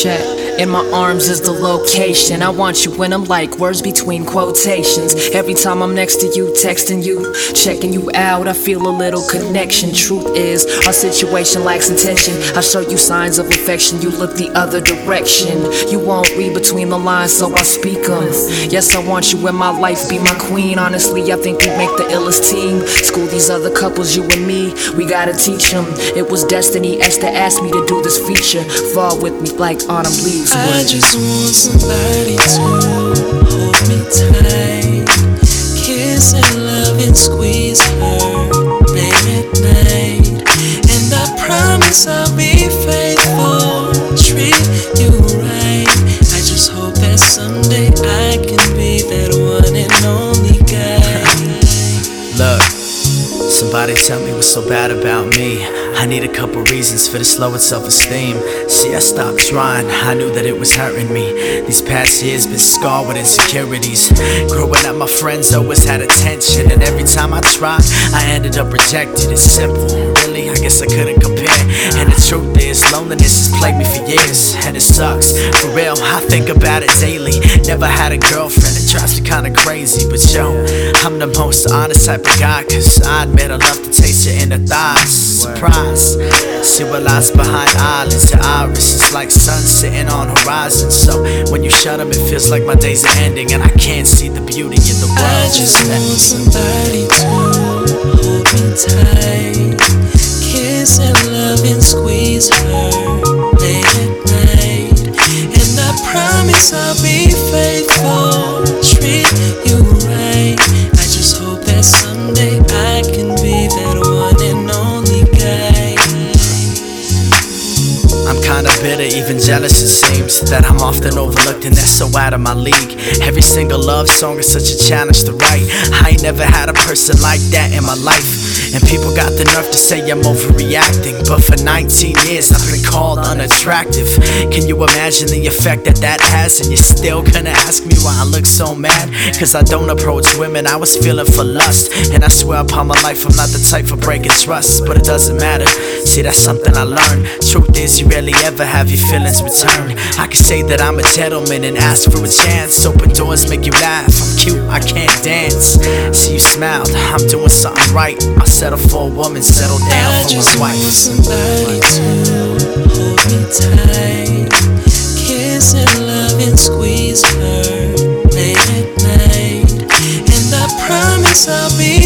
Snapchat. In my arms is the location. I want you when I'm like words between quotations. Every time I'm next to you, texting you, checking you out, I feel a little connection. Truth is, our situation lacks intention. I show you signs of affection, you look the other direction. You won't read between the lines, so I speak them. Yes, I want you in my life, be my queen. Honestly, I think we make the illest team. School these other couples, you and me, we gotta teach them. It was destiny, Esther asked me to do this feature. Fall with me like autumn leaves. I just want somebody to hold me tight, kiss and love and squeeze her late at night. And I promise I'll be faithful, treat you right. I just hope that someday I can be that one and only guy. Look, somebody tell me what's so bad about me. I need a couple reasons for this low in self-esteem. See, I stopped trying, I knew that it was hurting me. These past years been scarred with insecurities. Growing up, my friends always had attention, and every time I tried, I ended up rejected. It's simple, really, I guess I couldn't compare. And the truth is, loneliness has plagued me for years, and it sucks, for real, I think about it daily. Never had a girlfriend, it drives me kinda crazy. But yo, I'm the most honest type of guy, cause I admit I love to taste your inner thighs. Surprise, see what lies behind eyelids. Your iris is like sun sitting on horizon. So when you shut up, it feels like my days are ending, and I can't see the beauty in the world. I just want somebody to hold me tight, kiss and love and squeeze her late at night. And I promise I'll be faithful, treat you right. I just hope that someday I can be that one and only guy. I'm kinda bitter, even jealous it seems, that I'm often overlooked and that's so out of my league. Every single love song is such a challenge to write. I ain't never had a person like that in my life. And people got the nerve to say I'm overreacting, but for 19 years I've been called unattractive. Can you imagine the effect that that has? And you're still gonna ask me why I look so mad? Cause I don't approach women, I was feeling for lust. And I swear upon my life I'm not the type for breaking trust, but it doesn't matter, see that's something I learned. Truth is, you rarely ever have your feelings returned. I can say that I'm a gentleman and ask for a chance. Open doors make you laugh, I'm cute, I can't dance. See you smiled, I'm doing something right. I'll settle for a woman, settle down for my wife. I just want somebody to hold me tight, kiss and love and squeeze her late at night. And I promise I'll be